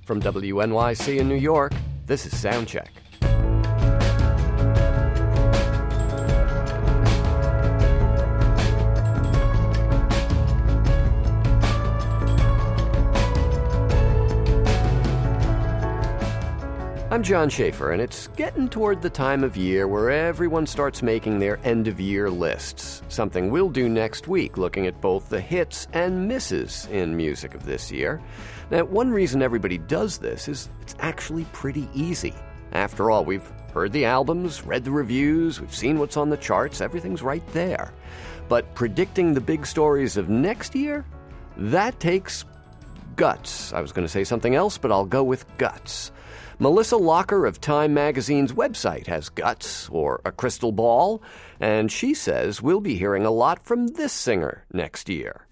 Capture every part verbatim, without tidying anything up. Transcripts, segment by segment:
From W N Y C in New York, this is Soundcheck. I'm John Schaefer, and it's getting toward the time of year where everyone starts making their end-of-year lists, something we'll do next week, looking at both the hits and misses in music of this year. Now, one reason everybody does this is it's actually pretty easy. After all, we've heard the albums, read the reviews, we've seen what's on the charts, everything's right there. But predicting the big stories of next year, that takes guts. I was going to say something else, but I'll go with guts. Melissa Locker of Time Magazine's website has guts, or a crystal ball, and she says we'll be hearing a lot from this singer next year.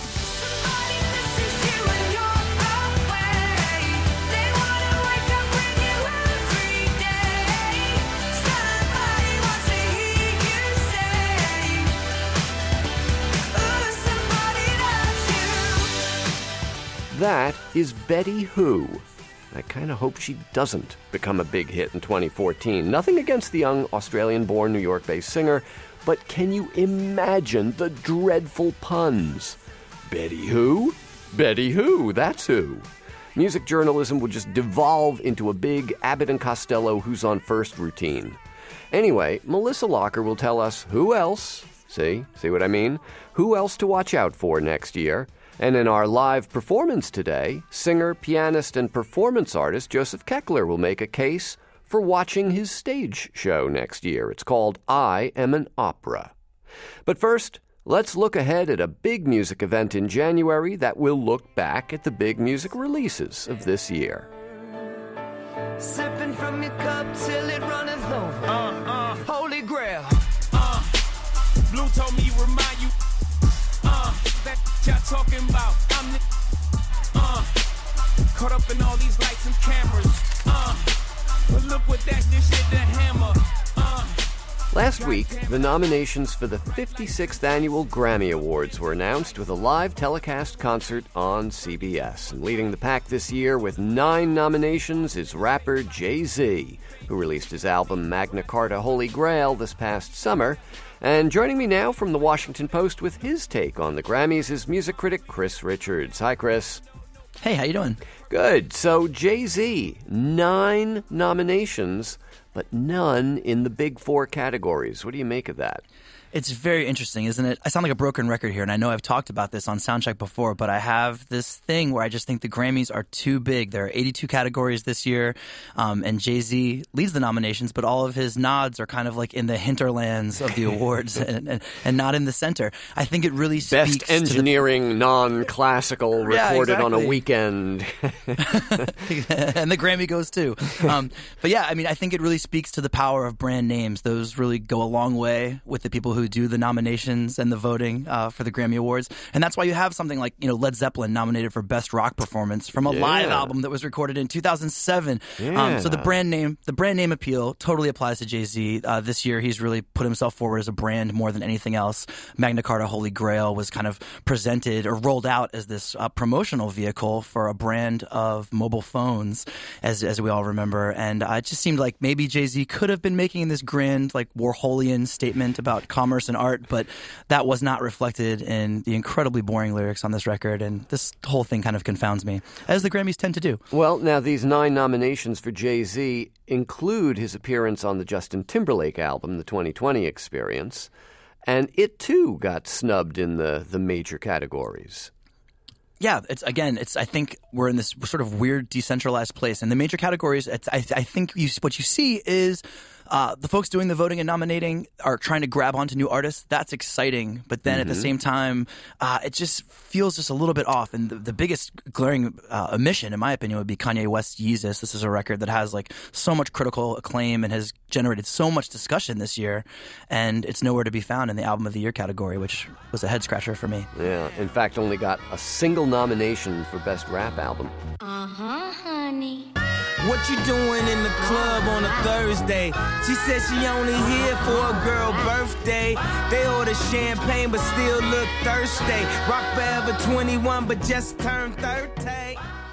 That is Betty Who. I kind of hope she doesn't become a big hit in twenty fourteen. Nothing against the young Australian-born New York-based singer, but can you imagine the dreadful puns? Betty Who? Betty Who, that's who. Music journalism would just devolve into a big Abbott and Costello Who's on First routine. Anyway, Melissa Locker will tell us who else, see, see what I mean? Who else to watch out for next year. And in our live performance today, singer, pianist, and performance artist Joseph Keckler will make a case for watching his stage show next year. It's called I Am an Opera. But first, let's look ahead at a big music event in January that will look back at the big music releases of this year. Sipping from your cup till it runneth over. Uh, uh, Holy Grail. Uh, Blue told me remind you. Uh, that y'all talking about. I'm the, uh, caught up in all these lights and cameras. Uh, but look what that dish hit the hammer. Uh, Last week, the nominations for the fifty-sixth Annual Grammy Awards were announced with a live telecast concert on C B S. And leading the pack this year with nine nominations is rapper Jay-Z, who released his album Magna Carta Holy Grail this past summer. And joining me now from the Washington Post with his take on the Grammys is music critic Chris Richards. Hi, Chris. Hey, how you doing? Good. So Jay-Z, nine nominations, but none in the big four categories. What do you make of that? It's very interesting, isn't it? I sound like a broken record here, and I know I've talked about this on Soundcheck before, but I have this thing where I just think the Grammys are too big. There are eighty-two categories this year, um, and Jay-Z leads the nominations, but all of his nods are kind of like in the hinterlands of the awards and, and, and not in the center. I think it really speaks Best engineering, to the... non-classical, recorded yeah, exactly. on a weekend. And the Grammy goes too. Um, but yeah, I mean, I think it really speaks to the power of brand names. Those really go a long way with the people who do the nominations and the voting uh, for the Grammy Awards. And that's why you have something like, you know, Led Zeppelin nominated for Best Rock Performance from a yeah. live album that was recorded in two thousand seven. Yeah. Um, so the brand name, the brand name appeal totally applies to Jay-Z. Uh, this year, he's really put himself forward as a brand more than anything else. Magna Carta Holy Grail was kind of presented or rolled out as this uh, promotional vehicle for a brand of mobile phones, as as we all remember. And uh, it just seemed like maybe Jay-Z could have been making this grand, like, Warholian statement about commerce and art, but that was not reflected in the incredibly boring lyrics on this record, and this whole thing kind of confounds me, as the Grammys tend to do. Well, now these nine nominations for Jay-Z include his appearance on the Justin Timberlake album, The twenty twenty Experience, and it too got snubbed in the, the major categories. Yeah, it's again, it's. I think we're in this sort of weird decentralized place. In the major categories, it's, I, I think you, what you see is uh, the folks doing the voting and nominating are trying to grab onto new artists. That's exciting, but then mm-hmm. at the same time, uh, it just feels just a little bit off. And the, the biggest glaring uh, omission, in my opinion, would be Kanye West's Yeezus. This is a record that has like so much critical acclaim and has generated so much discussion this year, and it's nowhere to be found in the Album of the Year category, which was a head scratcher for me. Yeah, in fact, only got a single nomination for Best Rap Album. Uh-huh, honey. What you doing in the club on a Thursday? She said she only here for a girl birthday. They order champagne but still look thirsty. Rock forever twenty-one but just turned thirty.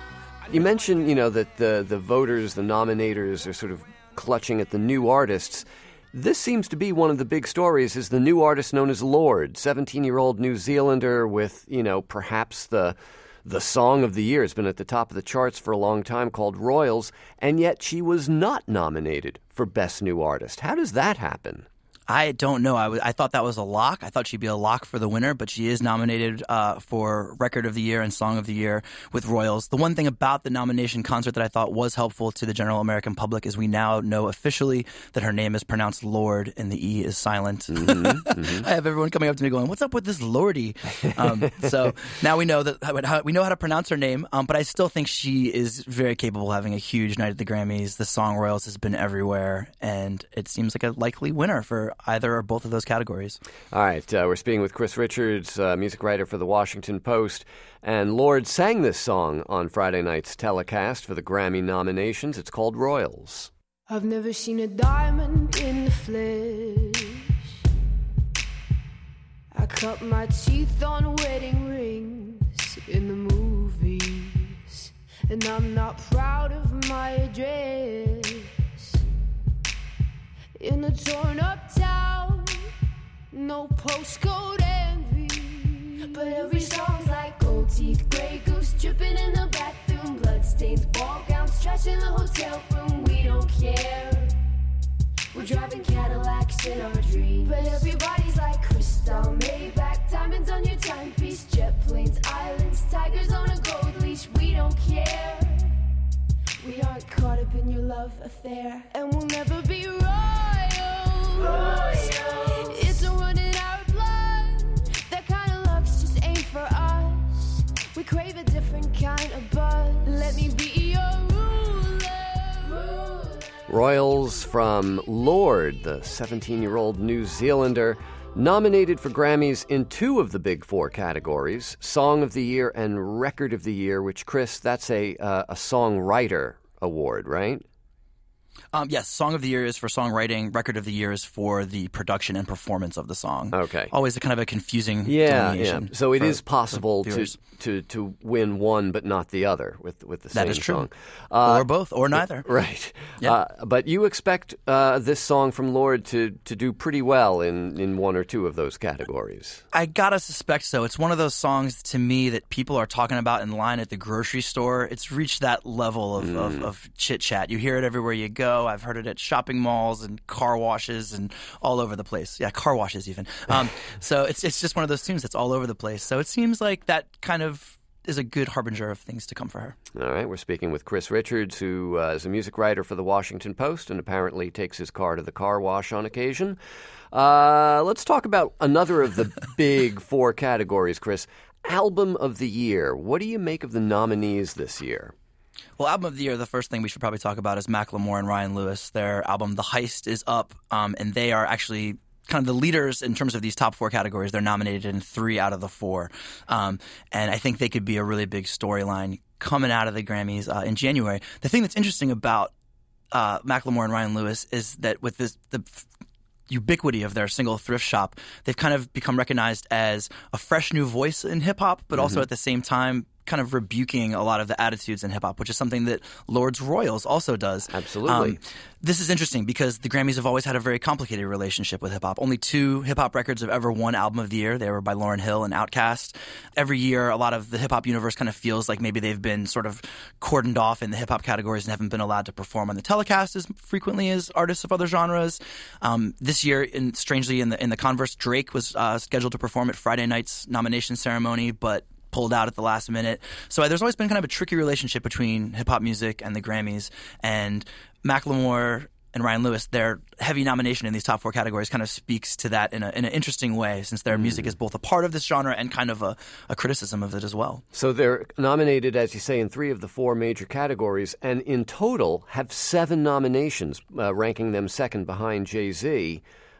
You mentioned, you know, that the, the voters, the nominators are sort of clutching at the new artists. This seems to be one of the big stories, is the new artist known as Lorde, seventeen-year-old New Zealander with, you know, perhaps the the song of the year. It's been at the top of the charts for a long time, called Royals, and yet she was not nominated for Best New Artist. How does that happen? I don't know. I, w- I thought that was a lock. I thought she'd be a lock for the winner, but she is nominated uh, for Record of the Year and Song of the Year with Royals. The one thing about the nomination concert that I thought was helpful to the general American public is we now know officially that her name is pronounced Lorde and the E is silent. Mm-hmm, mm-hmm. I have everyone coming up to me going, "What's up with this Lorde?" Um, so now we know that we know how to pronounce her name, um, but I still think she is very capable of having a huge night at the Grammys. The song Royals has been everywhere, and it seems like a likely winner for either or both of those categories. All right. Uh, we're speaking with Chris Richards, uh, music writer for The Washington Post. And Lorde sang this song on Friday night's telecast for the Grammy nominations. It's called Royals. I've never seen a diamond in the flesh. I cut my teeth on wedding rings in the movies. And I'm not proud of my address. In a torn up town, no postcode envy. But every song's like gold teeth, grey goose dripping in the bathroom, bloodstains, ball gowns, trash in the hotel room. We don't care. We're driving Cadillacs in our dreams. But everybody's like crystal, Maybach, diamonds on your timepiece, jet planes, islands, tigers on a gold leash. We don't care. We aren't caught up in your love affair, and we'll never be royals. Royals. It's a run in our blood. That kind of luck's just ain't for us. We crave a different kind of buzz. Let me be your ruler. ruler. Royals from Lorde, the seventeen-year-old New Zealander, nominated for Grammys in two of the big four categories, Song of the Year and Record of the Year, which, Chris, that's a uh, a songwriter award, right? Um, yes, Song of the Year is for songwriting. Record of the Year is for the production and performance of the song. Okay. Always a kind of a confusing yeah, delineation. Yeah, so it for, is possible to, to to win one but not the other with with the same That is true. song. Uh, or both, or neither. Right. Yeah. Uh, but you expect uh, this song from Lorde to, to do pretty well in, in one or two of those categories. I gotta suspect so. It's one of those songs to me that people are talking about in line at the grocery store. It's reached that level of, mm. of, of chit-chat. You hear it everywhere you go. I've heard it at shopping malls and car washes and all over the place. Yeah, car washes even. Um, so it's it's just one of those tunes that's all over the place. So it seems like that kind of is a good harbinger of things to come for her. All right, we're speaking with Chris Richards, who uh, is a music writer for The Washington Post and apparently takes his car to the car wash on occasion. Uh, let's talk about another of the big four categories, Chris. Album of the Year. What do you make of the nominees this year? Well, Album of the Year, the first thing we should probably talk about is Macklemore and Ryan Lewis. Their album, The Heist, is up, um, and they are actually kind of the leaders in terms of these top four categories. They're nominated in three out of the four. Um, and I think they could be a really big storyline coming out of the Grammys uh, in January. The thing that's interesting about uh, Macklemore and Ryan Lewis is that with this the f- ubiquity of their single Thrift Shop, they've kind of become recognized as a fresh new voice in hip-hop, but mm-hmm. also at the same time kind of rebuking a lot of the attitudes in hip-hop, which is something that Lorde's Royals also does. Absolutely. Um, this is interesting because the Grammys have always had a very complicated relationship with hip-hop. Only two hip-hop records have ever won Album of the Year. They were by Lauryn Hill and Outkast. Every year, a lot of the hip-hop universe kind of feels like maybe they've been sort of cordoned off in the hip-hop categories and haven't been allowed to perform on the telecast as frequently as artists of other genres. Um, this year, in, strangely, in the in the converse, Drake was uh, scheduled to perform at Friday night's nomination ceremony, but pulled out at the last minute. So there's always been kind of a tricky relationship between hip-hop music and the Grammys. And Macklemore and Ryan Lewis, their heavy nomination in these top four categories kind of speaks to that in, a, in an interesting way, since their mm. music is both a part of this genre and kind of a, a criticism of it as well. So they're nominated, as you say, in three of the four major categories, and in total have seven nominations, uh, ranking them second behind Jay-Z.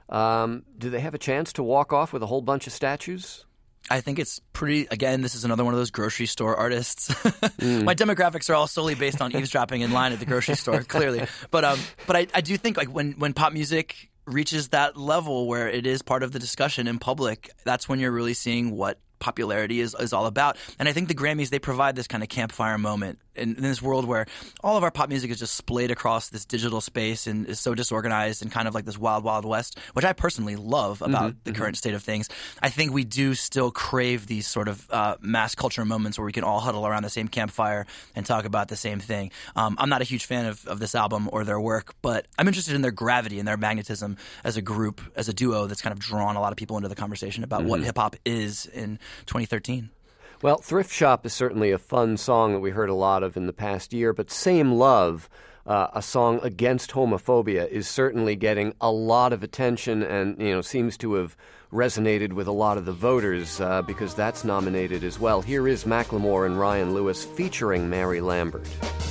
Um, do they have a chance to walk off with a whole bunch of statues? I think it's pretty, again, this is another one of those grocery store artists. mm. My demographics are all solely based on eavesdropping in line at the grocery store, clearly. But um, but I, I do think like when, when pop music reaches that level where it is part of the discussion in public, that's when you're really seeing what popularity is, is all about. And I think the Grammys, they provide this kind of campfire moment in, in this world where all of our pop music is just splayed across this digital space and is so disorganized and kind of like this wild, wild west, which I personally love about mm-hmm, the mm-hmm. current state of things, I think we do still crave these sort of uh, mass culture moments where we can all huddle around the same campfire and talk about the same thing. Um, I'm not a huge fan of, of this album or their work, but I'm interested in their gravity and their magnetism as a group, as a duo that's kind of drawn a lot of people into the conversation about mm-hmm. what hip-hop is in twenty thirteen. Well, Thrift Shop is certainly a fun song that we heard a lot of in the past year, but Same Love, uh, a song against homophobia, is certainly getting a lot of attention and, you know, seems to have resonated with a lot of the voters uh, because that's nominated as well. Here is Macklemore and Ryan Lewis featuring Mary Lambert.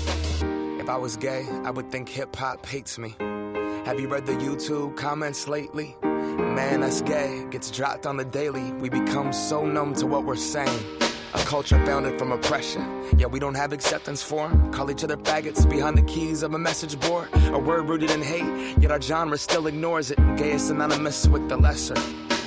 If I was gay, I would think hip-hop hates me. Have you read the YouTube comments lately? Man, that's gay. Gets dropped on the daily. We become so numb to what we're saying. A culture founded from oppression. Yeah, we don't have acceptance for 'em. Call each other faggots behind the keys of a message board. A word rooted in hate, yet our genre still ignores it. Gay is synonymous with the lesser.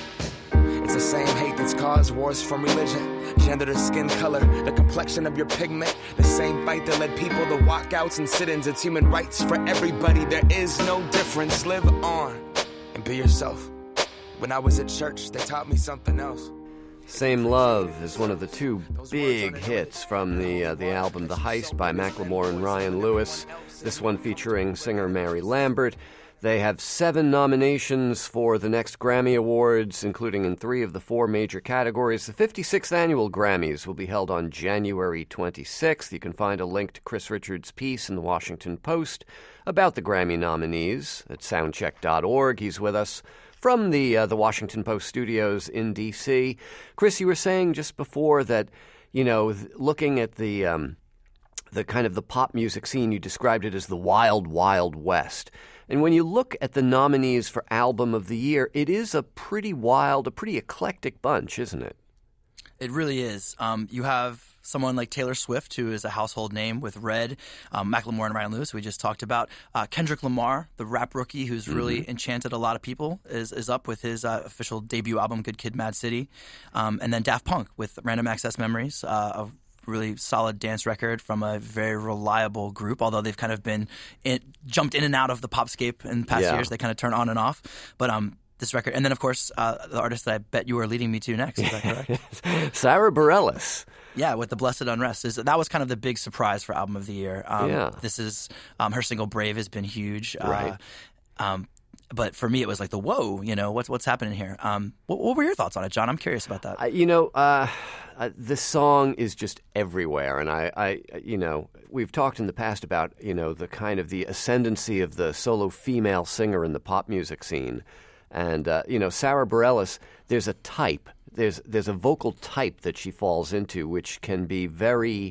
It's the same hate that's caused wars from religion, gender to skin color, the complexion of your pigment. The same fight that led people to walkouts and sit-ins. It's human rights for everybody. There is no difference. Live on and be yourself. When I was at church, they taught me something else. Same Love is one of the two big hits from the uh, the album The Heist by Macklemore and Ryan Lewis. This one featuring singer Mary Lambert. They have seven nominations for the next Grammy Awards, including in three of the four major categories. The fifty-sixth Annual Grammys will be held on January twenty-sixth. You can find a link to Chris Richards' piece in the Washington Post about the Grammy nominees at soundcheck dot org. He's with us from the uh, the Washington Post studios in D C. Chris, you were saying just before that, you know, th- looking at the um, the kind of the pop music scene, you described it as the wild, wild west. And when you look at the nominees for Album of the Year, it is a pretty wild, a pretty eclectic bunch, isn't it? It really is. Um, you have someone like Taylor Swift, who is a household name with Red, um, Macklemore and Ryan Lewis, who we just talked about. Uh, Kendrick Lamar, the rap rookie who's really mm-hmm. enchanted a lot of people, is is up with his uh, official debut album, Good Kid, Mad City. Um, and then Daft Punk with Random Access Memories, uh, a really solid dance record from a very reliable group, although they've kind of been in, jumped in and out of the popscape in past yeah. years. They kind of turn on and off. But um, this record, and then of course uh, the artist that I bet you are leading me to next. Is that correct? Sarah Bareilles. Yeah, with The Blessed Unrest. Is that was kind of the big surprise for Album of the Year. Um, yeah. This is um, her single Brave has been huge. Right. Uh, um, but for me, it was like the whoa, you know, what's what's happening here? Um, what, what were your thoughts on it, John? I'm curious about that. Uh, you know, uh, uh, this song is just everywhere, and I, I, you know, we've talked in the past about, you know, the kind of the ascendancy of the solo female singer in the pop music scene, and uh, you know, Sarah Bareilles. There's a type. There's there's a vocal type that she falls into, which can be very.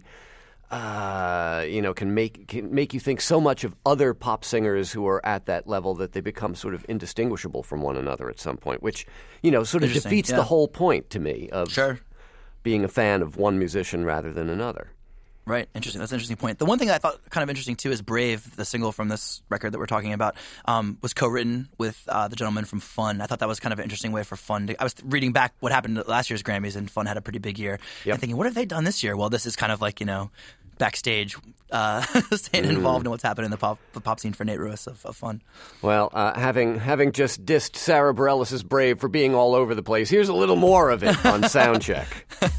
Uh, you know, can make can make you think so much of other pop singers who are at that level that they become sort of indistinguishable from one another at some point, which, you know, sort of defeats yeah. the whole point to me of sure. being a fan of one musician rather than another. Right. Interesting. That's an interesting point. The one thing that I thought kind of interesting, too, is Brave, the single from this record that we're talking about, um, was co-written with uh, the gentleman from Fun. I thought that was kind of an interesting way for Fun to... I was reading back what happened at last year's Grammys, and Fun had a pretty big year. Yep. And thinking, what have they done this year? Well, this is kind of like, you know, backstage, uh, staying mm. involved in what's happening in the pop, the pop scene for Nate Ruess of, of Fun. Well, uh, having having just dissed Sarah Bareilles' Brave for being all over the place, here's a little more of it on Soundcheck.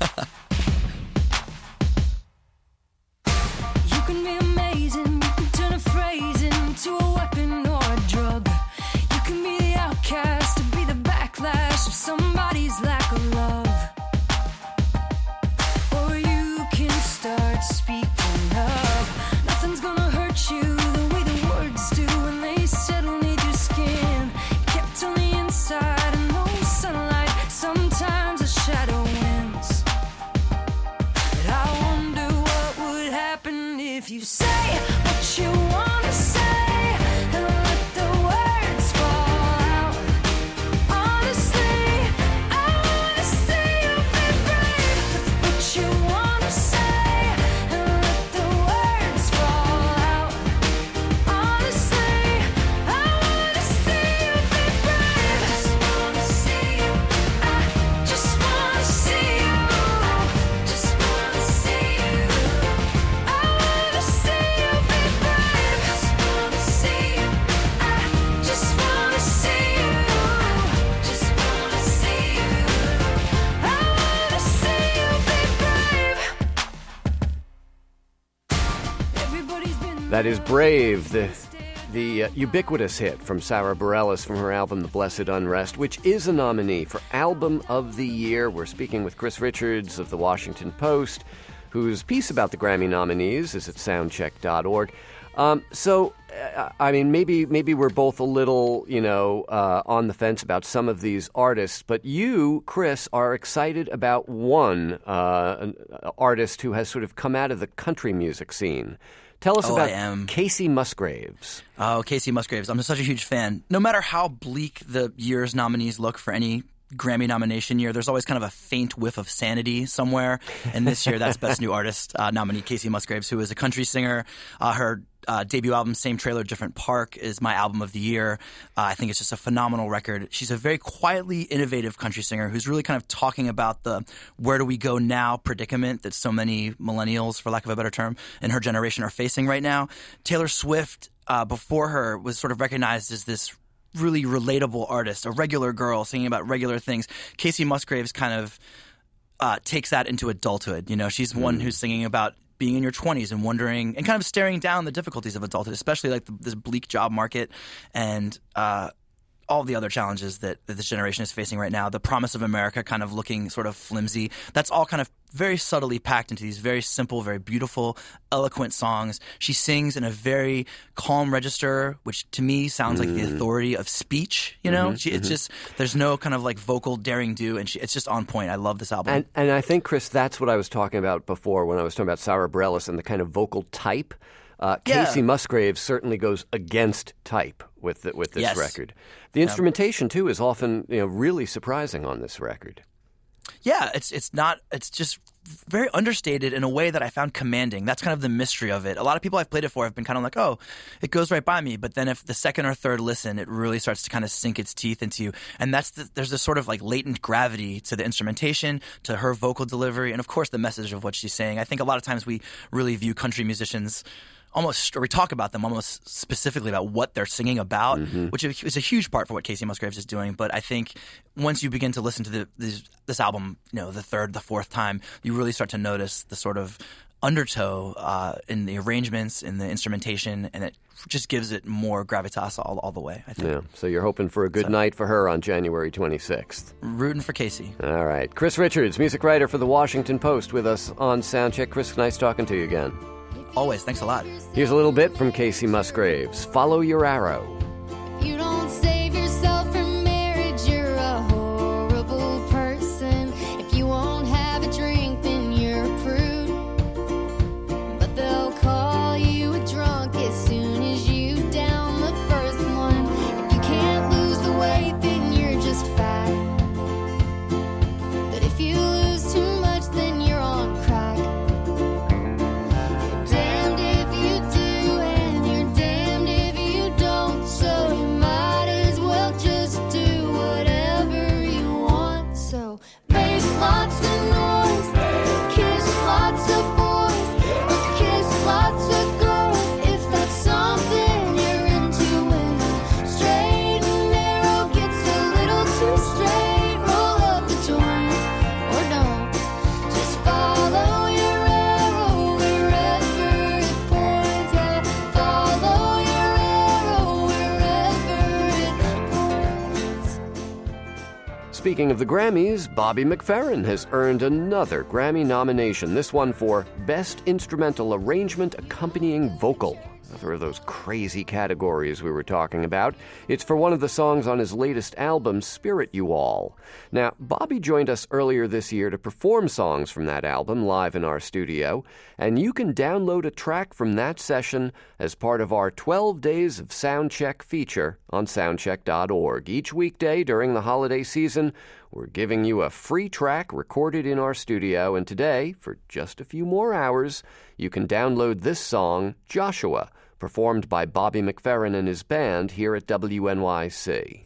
Somebody's lack of love, or you can start speaking up. Nothing's gonna hurt you the way the words do when they settle near your skin. Kept on the inside and no sunlight, sometimes a shadow wins. But I wonder what would happen if you say what you want to say. I That is Brave, the the uh, ubiquitous hit from Sarah Bareilles from her album The Blessed Unrest, which is a nominee for Album of the Year. We're speaking with Chris Richards of The Washington Post, whose piece about the Grammy nominees is at soundcheck dot org. Um, so, uh, I mean, maybe maybe we're both a little, you know, uh, on the fence about some of these artists, but you, Chris, are excited about one uh, an artist who has sort of come out of the country music scene. Tell us oh, about I am. Casey Musgraves. Oh, Casey Musgraves. I'm such a huge fan. No matter how bleak the year's nominees look for any Grammy nomination year, there's always kind of a faint whiff of sanity somewhere. And this year, that's Best New Artist uh, nominee Casey Musgraves, who is a country singer. Uh, her uh, debut album, Same Trailer, Different Park, is my album of the year. Uh, I think it's just a phenomenal record. She's a very quietly innovative country singer who's really kind of talking about the where do we go now predicament that so many millennials, for lack of a better term, in her generation are facing right now. Taylor Swift, uh, before her, was sort of recognized as this really relatable artist, a regular girl singing about regular things. Casey Musgraves kind of uh, takes that into adulthood. You know, she's mm. one who's singing about being in your twenties and wondering and kind of staring down the difficulties of adulthood, especially like the, this bleak job market and uh, all the other challenges that, that this generation is facing right now. The promise of America kind of looking sort of flimsy. That's all kind of very subtly packed into these very simple, very beautiful, eloquent songs. She sings in a very calm register, which to me sounds like mm. the authority of speech. You know, mm-hmm, she, it's mm-hmm. just there's no kind of like vocal daring do, and she, it's just on point. I love this album. And, and I think, Chris, that's what I was talking about before when I was talking about Sarah Bareilles and the kind of vocal type. Uh, yeah. Casey Musgraves certainly goes against type with the, with this yes. record. The instrumentation too is often, you know, really surprising on this record. Yeah, it's it's not it's just very understated in a way that I found commanding. That's kind of the mystery of it. A lot of people I've played it for have been kind of like, oh, it goes right by me. But then if the second or third listen, it really starts to kind of sink its teeth into you. And that's the, there's this sort of like latent gravity to the instrumentation, to her vocal delivery, and of course the message of what she's saying. I think a lot of times we really view country musicians almost, or we talk about them almost specifically about what they're singing about, mm-hmm. which is a huge part for what Casey Musgraves is doing. But I think once you begin to listen to the, this, this album, you know, the third, the fourth time, you really start to notice the sort of undertow uh, in the arrangements, in the instrumentation, and it just gives it more gravitas all, all the way, I think. Yeah, so you're hoping for a good so, night for her on January twenty-sixth. Rooting for Casey. All right. Chris Richards, music writer for The Washington Post, with us on Soundcheck. Chris, nice talking to you again. Always. Thanks a lot. Here's a little bit from Casey Musgraves. Follow Your Arrow. If you don't save yourself from marriage, you're a horrible person. If you won't have a drink, then you're a prude. But they'll call you a drunk as soon as you down the first one. If you can't lose the weight, then you're just fat. But if you lose too much, then you're on crack. Speaking of the Grammys, Bobby McFerrin has earned another Grammy nomination, this one for Best Instrumental Arrangement Accompanying Vocal. Another of those crazy categories we were talking about. It's for one of the songs on his latest album, Spirit You All. Now, Bobby joined us earlier this year to perform songs from that album live in our studio, and you can download a track from that session as part of our twelve Days of Soundcheck feature on soundcheck dot org. Each weekday during the holiday season, we're giving you a free track recorded in our studio, and today, for just a few more hours, you can download this song, Joshua, performed by Bobby McFerrin and his band here at W N Y C.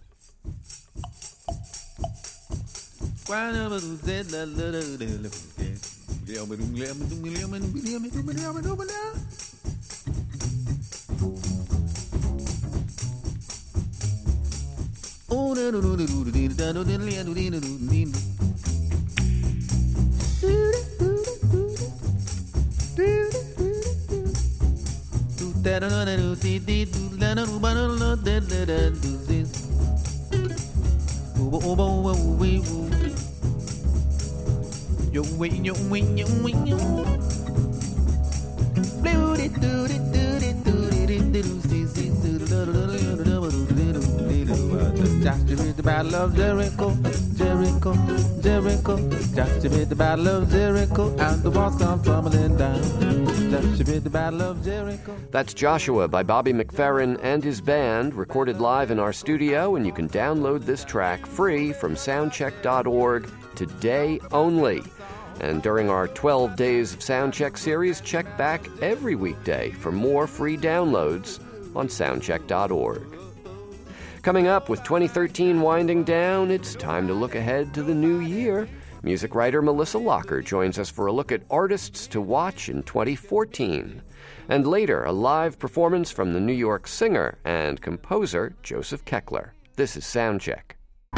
Yo, wing, yo, wing, yo, wing, yo. Joshua at the Battle of Jericho, Jericho, Jericho. Joshua at the Battle of Jericho, and the walls come tumbling down. Joshua at the Battle of Jericho. That's Joshua by Bobby McFerrin and his band, recorded live in our studio, and you can download this track free from soundcheck dot org today only. And during our twelve Days of Soundcheck series, check back every weekday for more free downloads on soundcheck dot org. Coming up, with twenty thirteen winding down, it's time to look ahead to the new year. Music writer Melissa Locker joins us for a look at artists to watch in twenty fourteen. And later, a live performance from the New York singer and composer Joseph Keckler. This is Soundcheck.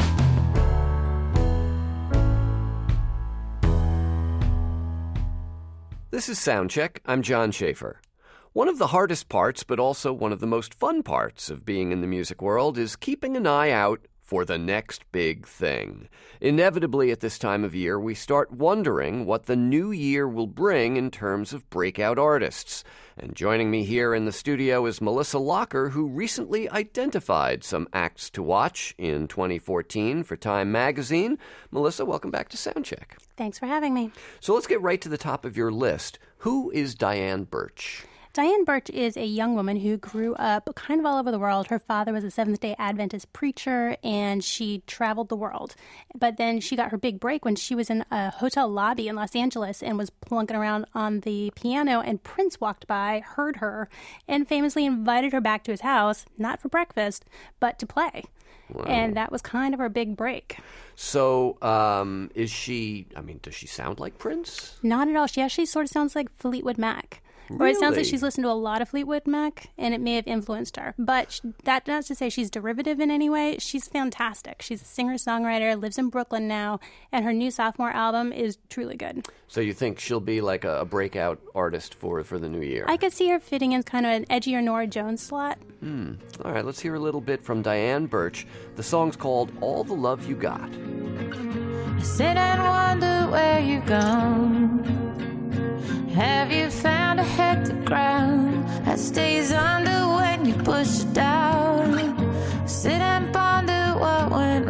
This is Soundcheck. I'm John Schaefer. One of the hardest parts, but also one of the most fun parts of being in the music world, is keeping an eye out for the next big thing. Inevitably, at this time of year, we start wondering what the new year will bring in terms of breakout artists. And joining me here in the studio is Melissa Locker, who recently identified some acts to watch in twenty fourteen for Time magazine. Melissa, welcome back to Soundcheck. Thanks for having me. So let's get right to the top of your list. Who is Diane Birch? Diane Birch is a young woman who grew up kind of all over the world. Her father was a Seventh-day Adventist preacher, and she traveled the world. But then she got her big break when she was in a hotel lobby in Los Angeles and was plunking around on the piano, and Prince walked by, heard her, and famously invited her back to his house, not for breakfast, but to play. Wow. And that was kind of her big break. So, um, is she, I mean, does she sound like Prince? Not at all. She actually sort of sounds like Fleetwood Mac. Really? Or it sounds like she's listened to a lot of Fleetwood Mac, and it may have influenced her. But that's not to say she's derivative in any way. She's fantastic. She's a singer-songwriter, lives in Brooklyn now, and her new sophomore album is truly good. So you think she'll be like a, a breakout artist for, for the new year? I could see her fitting in kind of an edgier Nora Jones slot. Hmm. All right, let's hear a little bit from Diane Birch. The song's called All the Love You Got. I sit and wonder where you've gone. Have you found a hectic ground that stays under when you push it down? Sit and ponder what went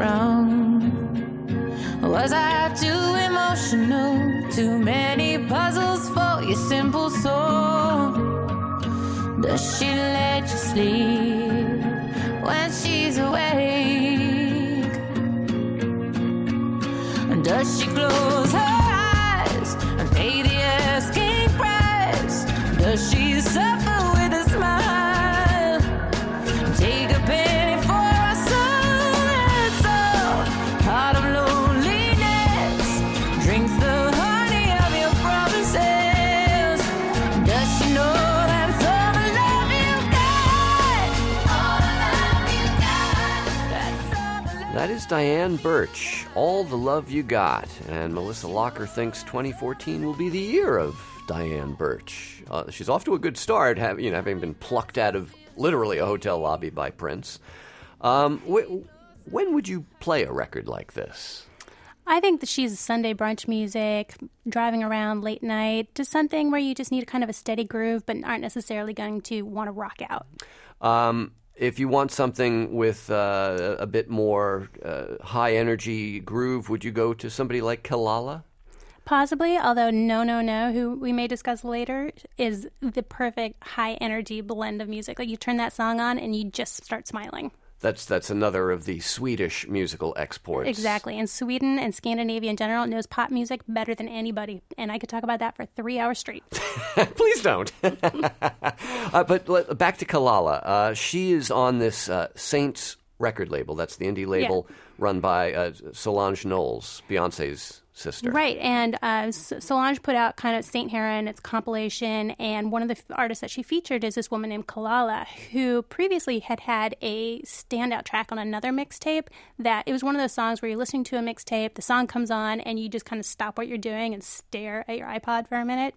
wrong. Was I too emotional? Too many puzzles for your simple soul? Does she let you sleep when she's awake? Does she close her eyes and pay the asking price? Does she suffer with a smile? Take a penny for a soul that's all part of loneliness. Drinks the honey of your promises. Does she know that's all the love you got? All the love you got. That's all the love. That is Diane Birch, All the Love You Got. And Melissa Locker thinks twenty fourteen will be the year of Diane Birch. Uh, she's off to a good start, have, you know, having been plucked out of literally a hotel lobby by Prince. Um, wh- when would you play a record like this? I think that she's Sunday brunch music, driving around late night, just something where you just need kind of a steady groove, but aren't necessarily going to want to rock out. Um, if you want something with uh, a bit more uh, high-energy groove, would you go to somebody like Kalala? Possibly, although No No No, who we may discuss later, is the perfect high-energy blend of music. Like, you turn that song on and you just start smiling. That's that's another of the Swedish musical exports. Exactly. And Sweden and Scandinavia in general knows pop music better than anybody. And I could talk about that for three hours straight. Please don't. uh, but let, back to Kalala. Uh, she is on this uh, Saints record label. That's the indie label yeah. run by uh, Solange Knowles, Beyonce's sister. Right, and uh, Solange put out kind of Saint Heron, its compilation, and one of the artists that she featured is this woman named Kalala, who previously had had a standout track on another mixtape. That it was one of those songs where you're listening to a mixtape, the song comes on, and you just kind of stop what you're doing and stare at your iPod for a minute.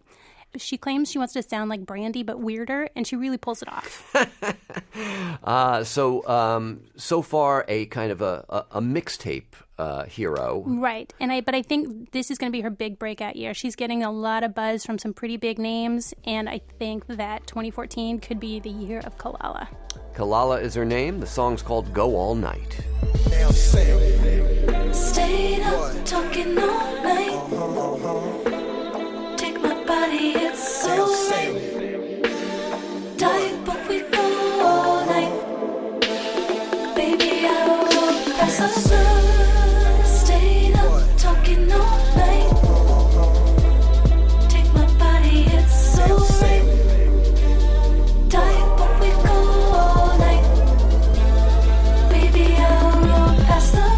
She claims she wants to sound like Brandy, but weirder, and she really pulls it off. uh, so, um, so far, a kind of a, a, a mixtape uh, hero. Right. And I, but I think this is going to be her big breakout year. She's getting a lot of buzz from some pretty big names, and I think that twenty fourteen could be the year of Kalala. Kalala is her name. The song's called Go All Night. Stayed up talking all night. Take my body, it's so late. Die, but we go all night. Baby, I will pass the blood. Stayed up talking all night. Take my body, it's so late. Die, but we go all night. Baby, I will pass the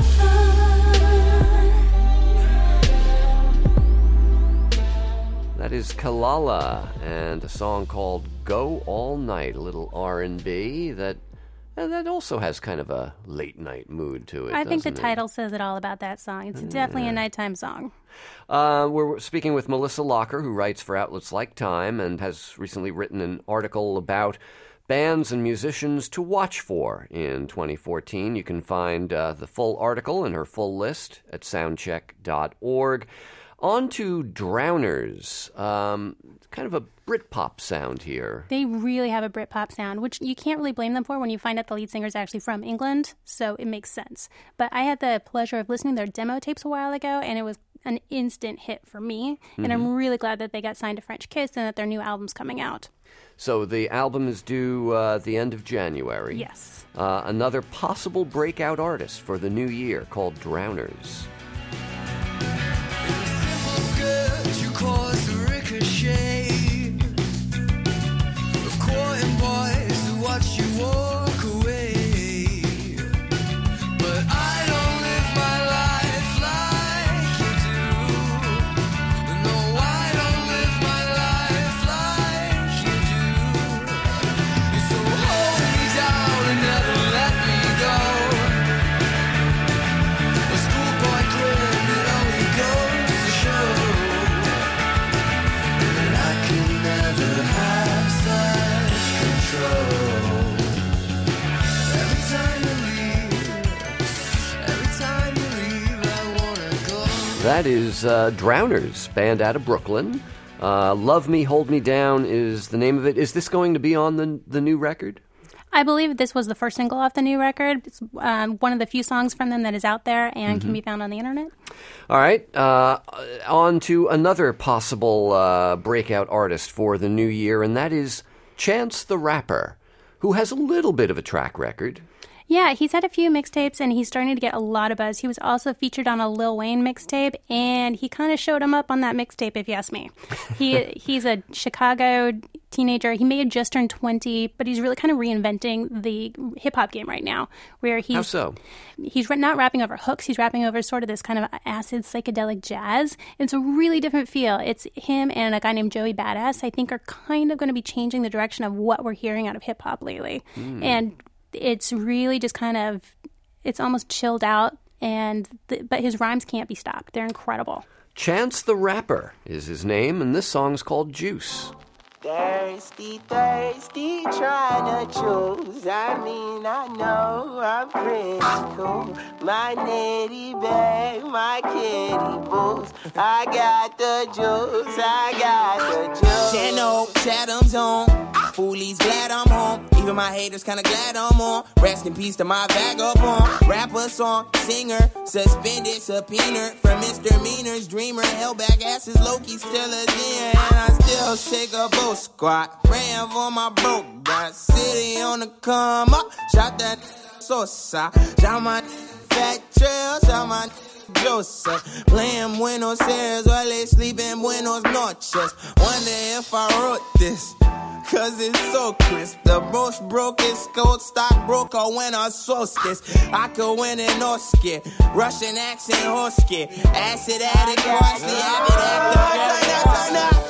That is Kalala, and a song called Go All Night, a little R and B that and that also has kind of a late night mood to it. I think the doesn't it? title says it all about that song. It's definitely a nighttime song. Uh, we're speaking with Melissa Locker, who writes for outlets like Time and has recently written an article about bands and musicians to watch for in twenty fourteen. You can find uh, the full article and her full list at soundcheck dot org. On to Drowners, um, kind of a Britpop sound here. They really have a Britpop sound, which you can't really blame them for when you find out the lead singer is actually from England, so it makes sense. But I had the pleasure of listening to their demo tapes a while ago, and it was an instant hit for me. Mm-hmm. And I'm really glad that they got signed to French Kiss and that their new album's coming out. So the album is due uh, at the end of January. Yes. Uh, another possible breakout artist for the new year called Drowners. You caused a ricochet of courting boys who watch you walk away. But I don't live my life like you do. No, I don't live my life like you do. You so hold me down and never let me go. A schoolboy grin, it only goes to show. That is uh, Drowners, band out of Brooklyn. Uh, Love Me, Hold Me Down is the name of it. Is this going to be on the the new record? I believe this was the first single off the new record. It's um, one of the few songs from them that is out there and mm-hmm. can be found on the internet. All right. Uh, on to another possible uh, breakout artist for the new year, and that is Chance the Rapper, who has a little bit of a track record. Yeah, he's had a few mixtapes, and he's starting to get a lot of buzz. He was also featured on a Lil Wayne mixtape, and he kind of showed him up on that mixtape, if you ask me. He He's a Chicago teenager. He may have just turned twenty, but he's really kind of reinventing the hip-hop game right now. Where he's, How so? He's not rapping over hooks. He's rapping over sort of this kind of acid psychedelic jazz. It's a really different feel. It's him and a guy named Joey Badass, I think, are kind of going to be changing the direction of what we're hearing out of hip-hop lately. Mm. And it's really just kind of, it's almost chilled out, and the, but his rhymes can't be stopped. They're incredible. Chance the Rapper is his name, and this song's called Juice. Thirsty, thirsty, trying to choose. I mean, I know I'm pretty cool. My nitty bag, my kitty boots. I got the juice, I got the juice. Channel, Chatham's on. Foolies glad I'm home. Even my haters kinda glad I'm on. Rest in peace to my vagabond. Rapper, song, singer, suspended, subpoena from misdemeanors. Dreamer, held back asses, Loki still a zen. And I still shake a boat squat. Ran for my broke, got city on the come up. Shot that Sosa. Shot my fat trail, shot my Joseph. Playing Buenos Aires while they sleep in Buenos Noches. Wonder if I wrote this, cause it's so crisp. The most brokest gold stockbroker when I solstice. I could win an Oscar. Russian accent Hosky. Acid addict, parsley, avid actor.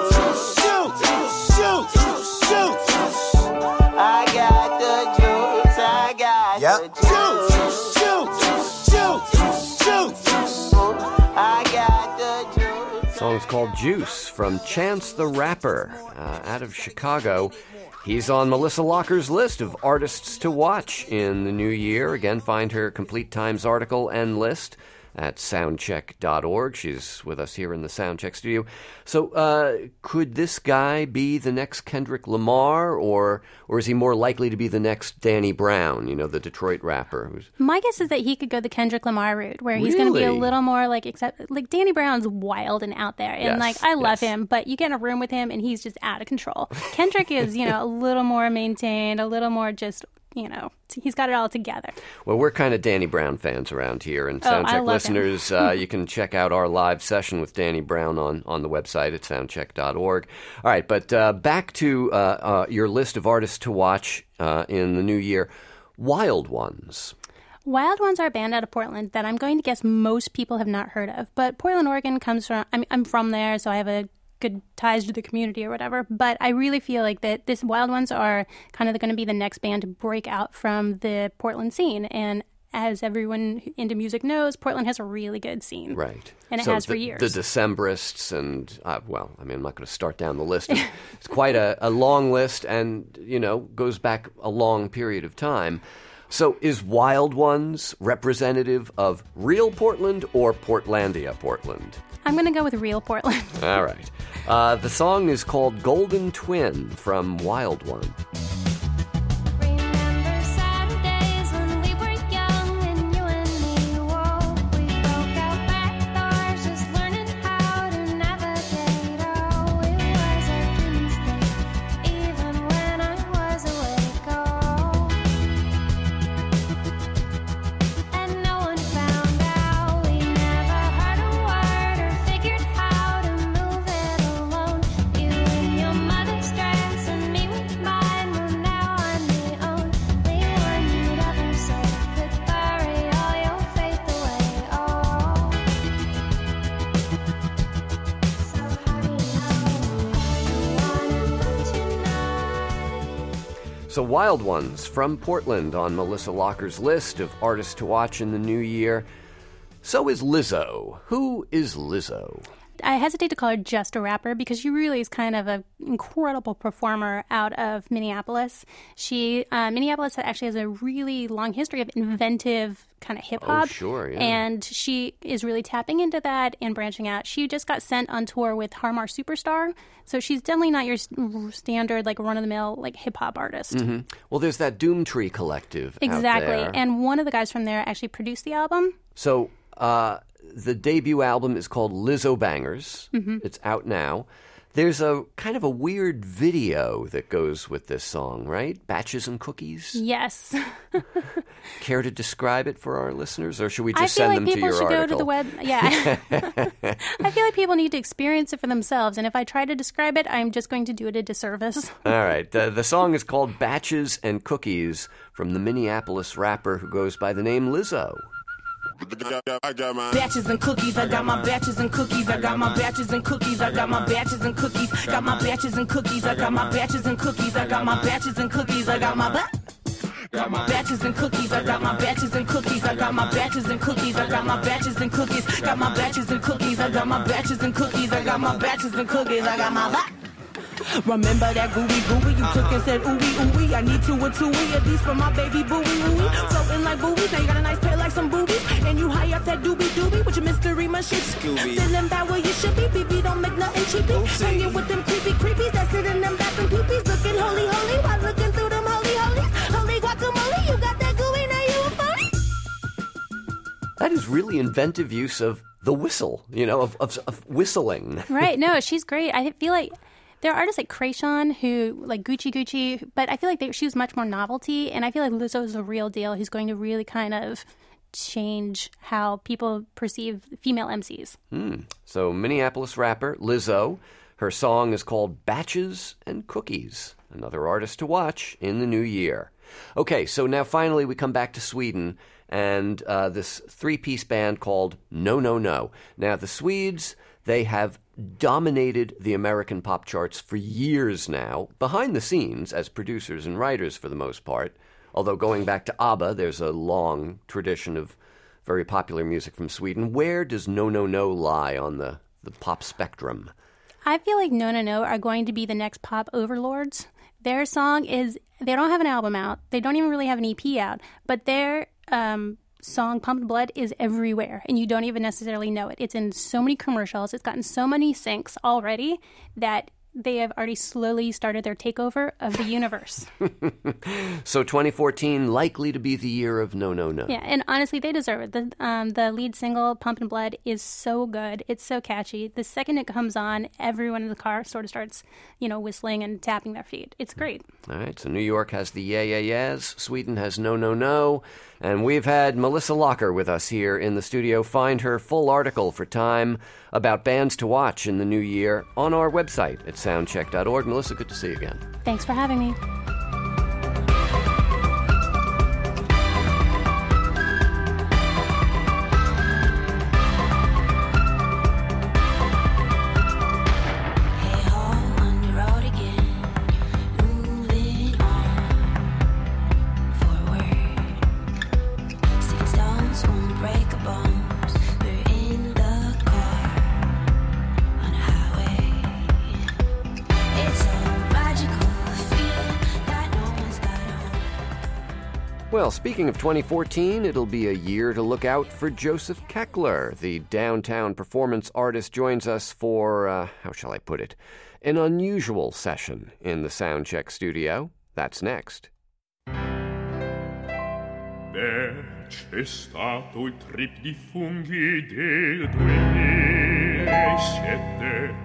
Shoot, shoot, shoot, shoot. I got the juice, I got yep. the juice. Shoot, shoot, shoot, shoot. I got the juice. song's called Juice from Chance the Rapper uh, out of Chicago. He's on Melissa Locker's list of artists to watch in the new year. Again, find her complete Times article and list at soundcheck dot org. She's with us here in the Soundcheck studio. So uh, could this guy be the next Kendrick Lamar, or or is he more likely to be the next Danny Brown, you know, the Detroit rapper? Who's... My guess is that he could go the Kendrick Lamar route, where he's going to be a little more like, except like Danny Brown's wild and out there. And Yes, like, I love yes. him, but you get in a room with him and he's just out of control. Kendrick is, you know, a little more maintained, a little more just, you know, he's got it all together. Well, we're kind of Danny Brown fans around here, and Oh, I Soundcheck love listeners, him. uh, you can check out our live session with Danny Brown on, on the website at soundcheck dot org. All right, but uh, back to uh, uh, your list of artists to watch uh, in the new year. Wild Ones. Wild Ones are a band out of Portland that I'm going to guess most people have not heard of. But Portland, Oregon comes from, I mean, I'm from there, so I have a good ties to the community or whatever. But I really feel like that this Wild Ones are kind of going to be the next band to break out from the Portland scene. And as everyone into music knows, Portland has a really good scene. Right. And it So has for the, years. The Decemberists and, uh, well, I mean, I'm not going to start down the list. It's quite a, a long list and, you know, goes back a long period of time. So is Wild Ones representative of real Portland or Portlandia Portland? I'm going to go with real Portland. All right. Uh, the song is called Golden Twin from Wild One. Remember Saturdays when we were young and you and me, whoa, we broke out back doors just learning how to navigate. Oh, it was a dreaming state, even when I was awake. Oh, and no one found out. We never heard a word or figured how to move it alone. You in your mother's dress and me with mine. Well, now I'm the only one you'd ever say could bury all your faith away. Oh, so how do you know how you wanna go tonight? So Wild Ones from Portland on Melissa Locker's list of artists to watch in the new year. So is Lizzo. Who is Lizzo? I hesitate to call her just a rapper because she really is kind of an incredible performer out of Minneapolis. She uh, Minneapolis actually has a really long history of inventive kind of hip hop. Oh, sure, yeah. And she is really tapping into that and branching out. She just got sent on tour with Harmar Superstar, so she's definitely not your s- standard like run of the mill like hip hop artist. hmm Well, there's that Doomtree Collective out Exactly, there. and one of the guys from there actually produced the album. So uh, the debut album is called Lizzo Bangers. Mhm. It's out now. There's a kind of a weird video that goes with this song, right? Batches and Cookies. Yes. Care to describe it for our listeners, or should we I just feel send like them to people your should article? go to the web. Yeah, I feel like people need to experience it for themselves, and if I try to describe it, I'm just going to do it a disservice. All right. The, the song is called Batches and Cookies from the Minneapolis rapper who goes by the name Lizzo. I got my batches and cookies. I got my batches and cookies. I got my batches and cookies. I got my batches and cookies. Got my batches and cookies. I got my batches and cookies. I got my batches and cookies. I got my ba- Got my batches and cookies. I got my batches and cookies. I got my batches and cookies. I got my batches and cookies. Got my batches and cookies. I got my batches and cookies. I got my batches and cookies. I got my ba- Remember that gooey gooey you took and said ooey ooey. I need two or two at least for my baby booey ooey. Floating like boobies, now you got a nice pair like some boobies. And you high up that doobie doobie with your mystery machine. Scooby. Feeling bad where you should be, B B don't make nothing cheapy. Hanging with them creepy creepies that sit in them bathroom poopies. Looking holy holy while looking through them holy holies. Holy guacamole, you got that gooey, now you a phony. That is really inventive use of the whistle, you know, of, of, of whistling. Right? No, she's great. I feel like there are artists like Krayshawn who like Gucci Gucci, but I feel like they, she was much more novelty, and I feel like Lizzo is a real deal who's going to really kind of change how people perceive female M Cs. Hmm. So Minneapolis rapper Lizzo, her song is called Batches and Cookies, another artist to watch in the new year. Okay, so now finally we come back to Sweden and uh, this three-piece band called No No No. Now the Swedes, they have dominated the American pop charts for years now, behind the scenes as producers and writers for the most part. Although going back to ABBA, there's a long tradition of very popular music from Sweden. Where does No No No lie on the the pop spectrum. I feel like No No No are going to be the next pop overlords. Their song is, they don't have an album out. They don't even really have an E P out. But their um, song, Pumped Blood, is everywhere. And you don't even necessarily know it. It's in so many commercials. It's gotten so many syncs already that they have already slowly started their takeover of the universe. So twenty fourteen likely to be the year of No No No. Yeah, and honestly, they deserve it. The um, the lead single, Pumped Blood, is so good. It's so catchy. The second it comes on, everyone in the car sort of starts, you know, whistling and tapping their feet. It's great. All right, so New York has the Yeah Yeah Yeahs, Sweden has No No No, and we've had Melissa Locker with us here in the studio. Find her full article for Time about bands to watch in the new year on our website at soundcheck dot org. Melissa, good to see you again. Thanks for having me. Well, speaking of twenty fourteen, it'll be a year to look out for Joseph Keckler. The downtown performance artist joins us for, uh, how shall I put it, an unusual session in the Soundcheck studio. That's next. Beh, c'è stato il trip di funghi del duemilasette.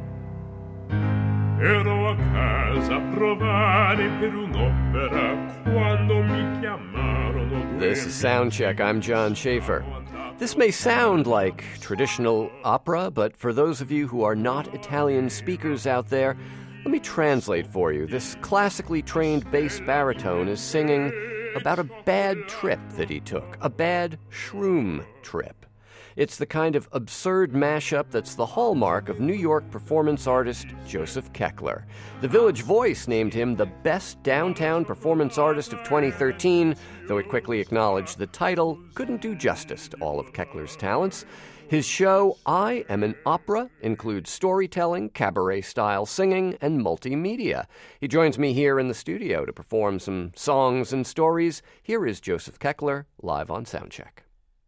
Ero a casa a provare per un'opera quando mi chiamarono. This is Soundcheck. I'm John Schaefer. This may sound like traditional opera, but for those of you who are not Italian speakers out there, let me translate for you. This classically trained bass baritone is singing about a bad trip that he took, a bad shroom trip. It's the kind of absurd mashup that's the hallmark of New York performance artist Joseph Keckler. The Village Voice named him the best downtown performance artist of twenty thirteen, though it quickly acknowledged the title couldn't do justice to all of Keckler's talents. His show, I Am an Opera, includes storytelling, cabaret-style singing, and multimedia. He joins me here in the studio to perform some songs and stories. Here is Joseph Keckler, live on Soundcheck.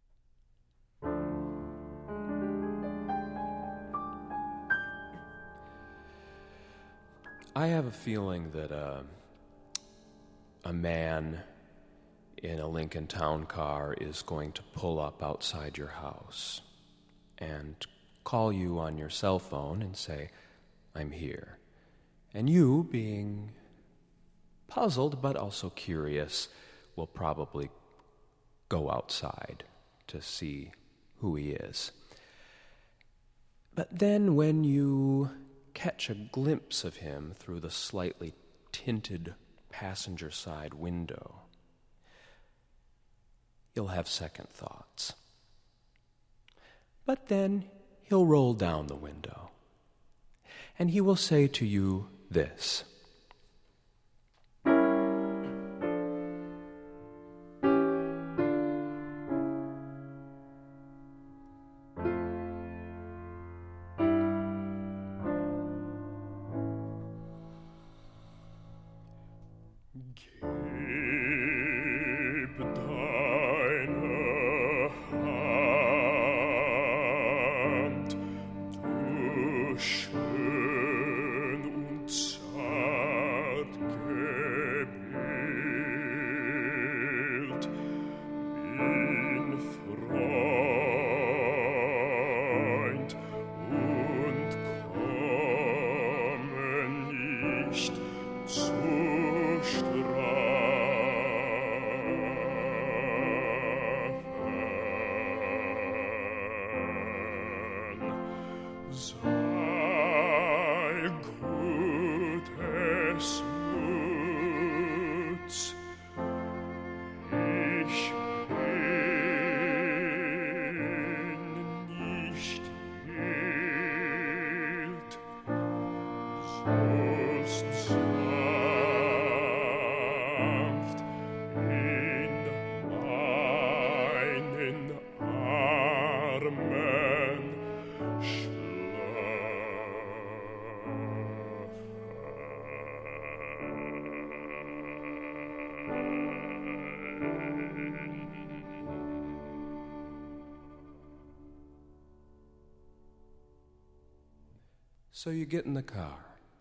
I have a feeling that uh, a man in a Lincoln Town car is going to pull up outside your house and call you on your cell phone and say, I'm here. And you, being puzzled but also curious, will probably go outside to see who he is. But then when you catch a glimpse of him through the slightly tinted passenger side window, you'll have second thoughts. But then he'll roll down the window, and he will say to you this. Sollst So you get in the car.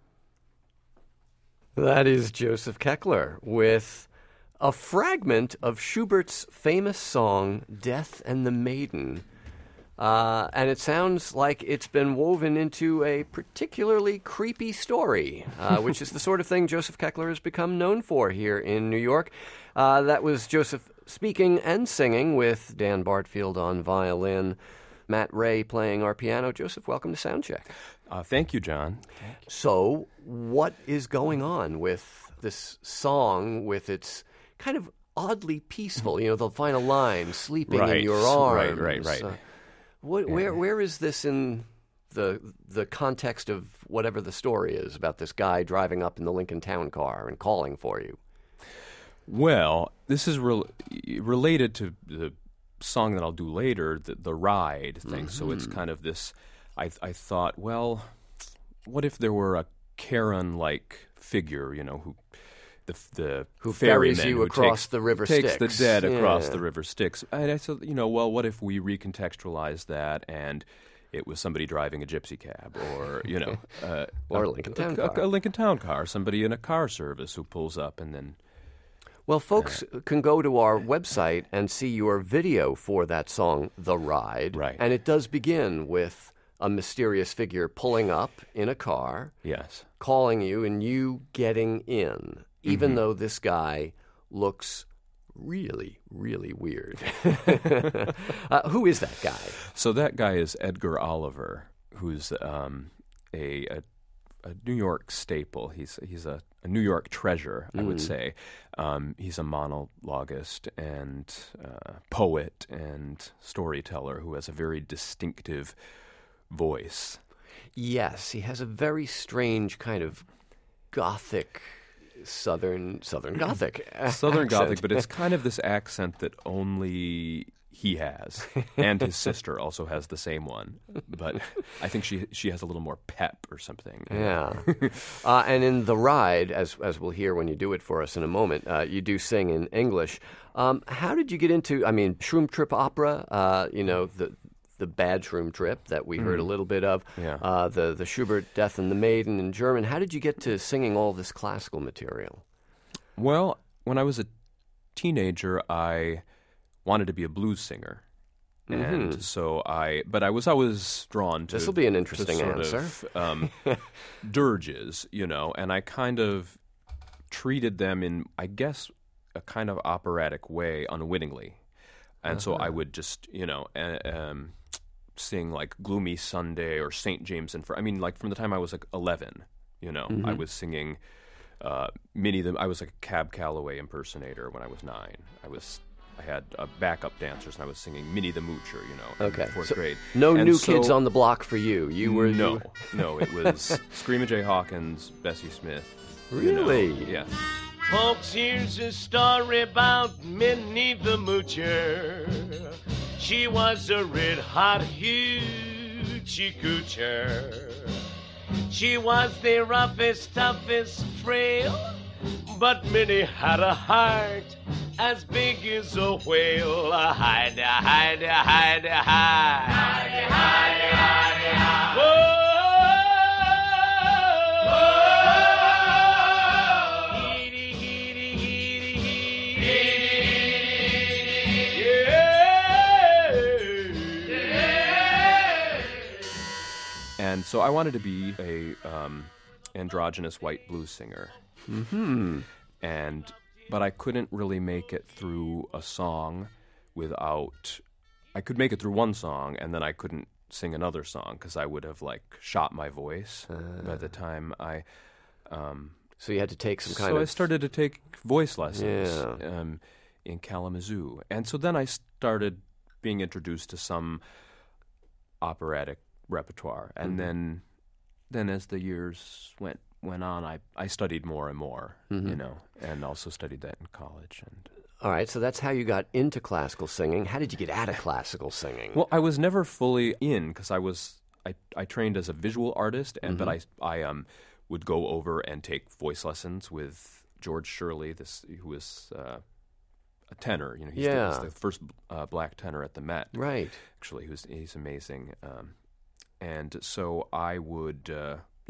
That is Joseph Keckler with a fragment of Schubert's famous song, Death and the Maiden. Uh, and it sounds like it's been woven into a particularly creepy story, uh, which is the sort of thing Joseph Keckler has become known for here in New York. Uh, that was Joseph speaking and singing with Dan Bartfield on violin, Matt Ray playing our piano. Joseph, welcome to Soundcheck. Uh, thank you, John. Thank you. So, what is going on with this song, with its kind of oddly peaceful, you know, the final line, sleeping right. in your arms? Right, right, right. Uh, what, yeah. Where, where is this in the the context of whatever the story is about this guy driving up in the Lincoln Town Car and calling for you? Well, this is re- related to the song that I'll do later, the, the ride thing. Mm-hmm. So it's kind of this, I, I thought, well, what if there were a Karen-like figure, you know, who the the who ferries ferryman you who across takes, the river takes Styx. the dead yeah. across the river Styx. And I said, you know, well, what if we recontextualize that and it was somebody driving a gypsy cab, or you know, uh, or a, a Lincoln Town a, car, a, a Lincoln Town car, somebody in a car service who pulls up and then. Well, folks uh, can go to our website and see your video for that song, The Ride. Right. And it does begin with a mysterious figure pulling up in a car. Yes. Calling you and you getting in, even mm-hmm. though this guy looks really, really weird. uh, who is that guy? So that guy is Edgar Oliver, who's um, a, a a New York staple. He's he's a, a New York treasure, I mm. would say. Um, he's a monologuist and uh, poet and storyteller who has a very distinctive voice. Yes, he has a very strange kind of gothic, southern southern gothic Southern accent. Gothic, but it's kind of this accent that only he has, and his sister also has the same one. But I think she she has a little more pep or something. Yeah. uh, and in The Ride, as as we'll hear when you do it for us in a moment, uh, you do sing in English. Um, how did you get into, I mean, Shroom Trip Opera, uh, you know, the the Bad Shroom Trip that we heard mm. a little bit of, yeah. uh, the, the Schubert Death and the Maiden in German. How did you get to singing all this classical material? Well, when I was a teenager, I wanted to be a blues singer. Mm-hmm. And so I, but I was always drawn to this will be an interesting to sort answer. Of, um, dirges, you know, and I kind of treated them in, I guess, a kind of operatic way unwittingly. And uh-huh. so I would just, you know, uh, um, sing like Gloomy Sunday or Saint James and Fr- I mean, like from the time I was like eleven, you know, mm-hmm. I was singing uh, Minnie the. I was like a Cab Calloway impersonator when I was nine. I was. I had uh, backup dancers, and I was singing Minnie the Moocher, you know, okay. in fourth so grade. No and new so, kids on the block for you. You were no, you... no. It was Screaming Jay Hawkins, Bessie Smith. Really? You know, yeah. Folks, here's a story about Minnie the Moocher. She was a red hot hoochie coocher. She was the roughest, toughest, frail, but Minnie had a heart as big as a whale. Hide, hide, hide, hide. Hide, hide, hide, hide. Whoa! And so I wanted to be a um, androgynous white blues singer. Mm-hmm. And but I couldn't really make it through a song without. I could make it through one song, and then I couldn't sing another song because I would have like shot my voice uh. by the time I. Um, so you had to take some kind so of. So I started to take voice lessons yeah. um, in Kalamazoo, and so then I started being introduced to some operatic repertoire, and mm-hmm. then then as the years went went on, I, I studied more and more, mm-hmm. you know, and also studied that in college. And all right, so that's how you got into classical singing. How did you get out of classical singing? Well, I was never fully in because I was I, I trained as a visual artist, and mm-hmm. but I I um would go over and take voice lessons with George Shirley, this who was uh, a tenor. You know, he's, yeah. the, he's the first uh, black tenor at the Met. Right. Actually, who's he's amazing. Um, And so I would uh,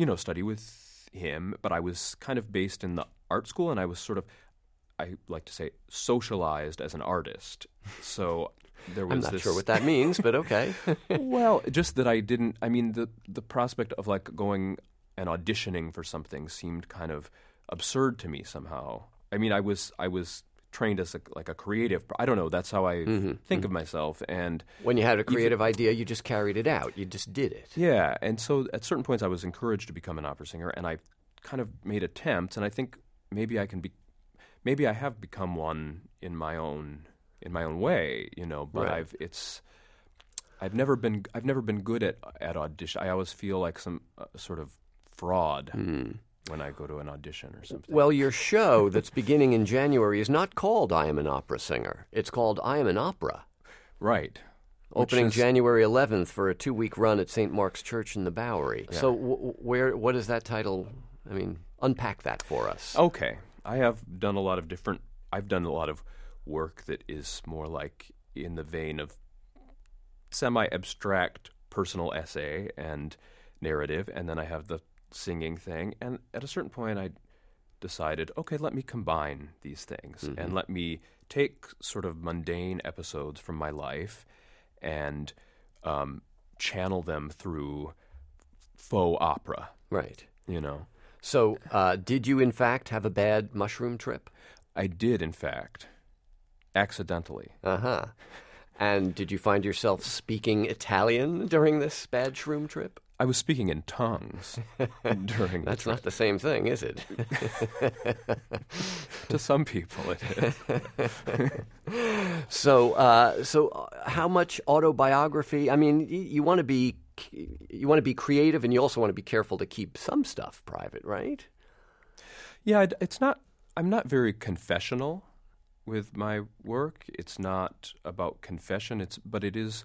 you know, study with him, but I was kind of based in the art school, and I was sort of, I like to say, socialized as an artist. So there was I'm not this... sure what that means, but okay. Well, just that I didn't, I mean, the the prospect of like going and auditioning for something seemed kind of absurd to me somehow. I mean, I was I was trained as a, like a creative, I don't know, that's how I mm-hmm, think mm-hmm. of myself. And when you had a creative even, idea, you just carried it out. You just did it. Yeah, and so at certain points I was encouraged to become an opera singer, and I kind of made attempts, and I think maybe I can be, maybe I have become one in my own in my own way, you know. But right. I've it's I've never been I've never been good at at audition. I always feel like some uh, sort of fraud. Mm. When I go to an audition or something. Well, your show that's beginning in January is not called I Am an Opera Singer. It's called I Am an Opera. Right. Opening is... January eleventh for a two-week run at Saint Mark's Church in the Bowery. Yeah. So w- where, what is that title? I mean, unpack that for us. Okay. I have done a lot of different, I've done a lot of work that is more like in the vein of semi-abstract personal essay and narrative, and then I have the singing thing, and at a certain point I decided, okay, let me combine these things, mm-hmm. and let me take sort of mundane episodes from my life and um, channel them through faux opera. Right. You know. So uh, did you in fact have a bad mushroom trip? I did, in fact. Accidentally. Uh-huh. And did you find yourself speaking Italian during this bad shroom trip? I was speaking in tongues during That's the not the same thing, is it? To some people, it is. so, uh, so how much autobiography? I mean, you, you want to be you want to be creative, and you also want to be careful to keep some stuff private, right? Yeah, it's not. I'm not very confessional with my work. It's not about confession. It's but it is.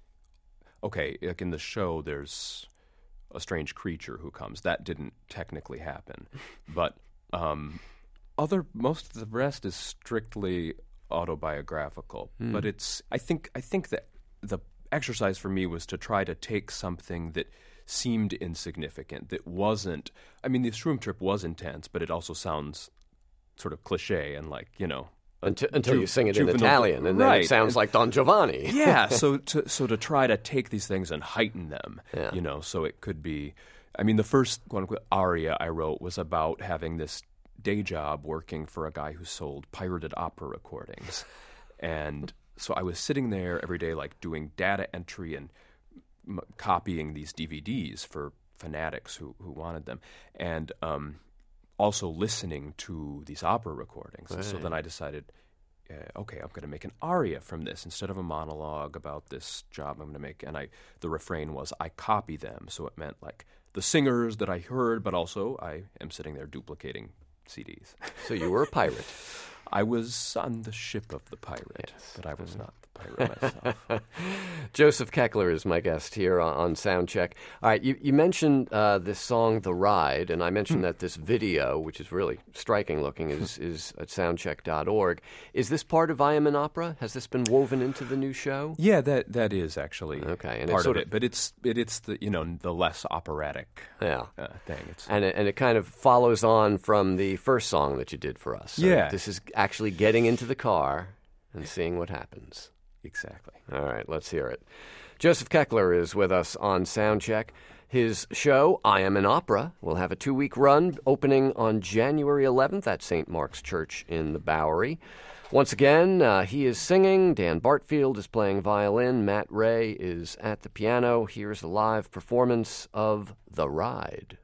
Okay, like in the show, there's a strange creature who comes. That didn't technically happen, but um, other most of the rest is strictly autobiographical. Mm. But it's I think I think that the exercise for me was to try to take something that seemed insignificant, that wasn't. I mean, the shroom trip was intense, but it also sounds sort of cliche and like you know. Until, until Ju- you sing it juvenile, in Italian, and then right. it sounds like Don Giovanni. Yeah, so to, so to try to take these things and heighten them, yeah. you know, so it could be, I mean, the first quote-unquote aria I wrote was about having this day job working for a guy who sold pirated opera recordings. And so I was sitting there every day, like, doing data entry and m- copying these D V Ds for fanatics who, who wanted them. And um also listening to these opera recordings. Right. And so then I decided, uh, okay, I'm going to make an aria from this instead of a monologue about this job I'm going to make. And I, the refrain was, I copy them. So it meant like the singers that I heard, but also I am sitting there duplicating C Ds. So you were a pirate. I was on the ship of the pirate, yes. but I was not the pirate myself. Joseph Keckler is my guest here on, on Soundcheck. All right, you, you mentioned uh, this song, The Ride, and I mentioned Hmm. that this video, which is really striking looking, is, is at soundcheck dot org. Is this part of I Am an Opera? Has this been woven into the new show? Yeah, that that is actually okay, and part it's sort of it, of, but it's it, it's the you know the less operatic yeah. uh, thing. It's, and it, and it kind of follows on from the first song that you did for us. So yeah, this is actually getting into the car and seeing what happens. Exactly. All right, let's hear it. Joseph Keckler is with us on Soundcheck. His show, I Am an Opera, will have a two-week run opening on January eleventh at Saint Mark's Church in the Bowery. Once again, uh, he is singing. Dan Bartfield is playing violin. Matt Ray is at the piano. Here's a live performance of The Ride.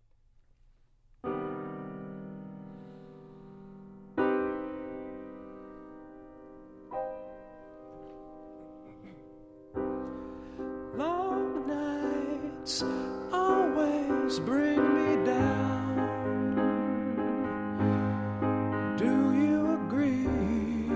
Long nights always bring me down. Do you agree?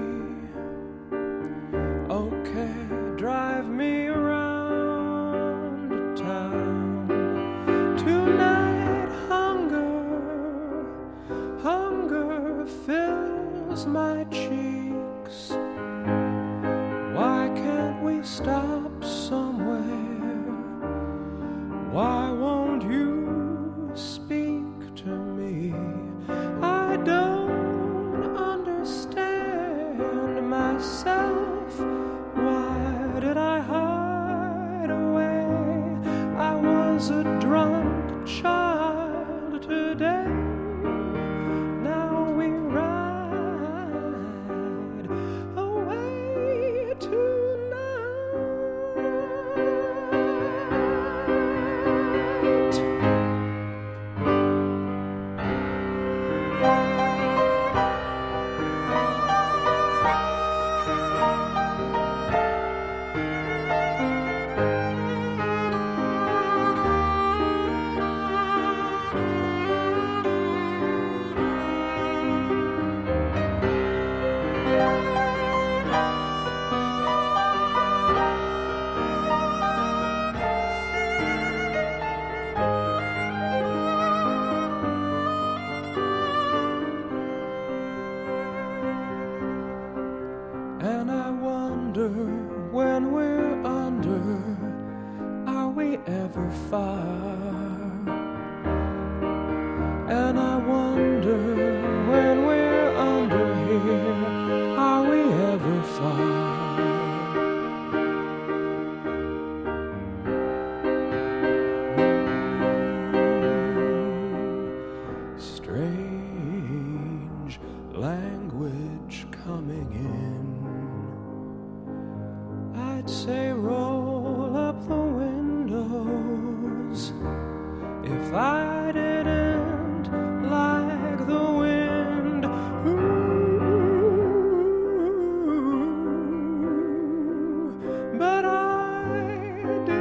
Okay, drive me around town. Tonight hunger, hunger fills my cheeks. Why can't we stop somewhere? Why won't you wonder when we're under, are we ever far? And I wonder when we're under here, are we ever far? Strange language coming in. I'd say roll up the windows if I didn't like the wind. Ooh, but I do.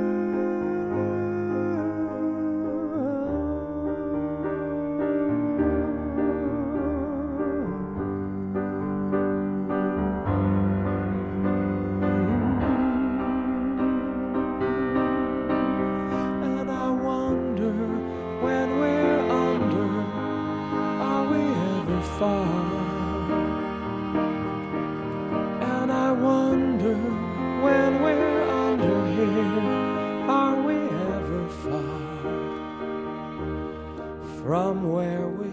And I wonder when we're under, are we ever far? And I wonder when we're under here, are we ever far from where we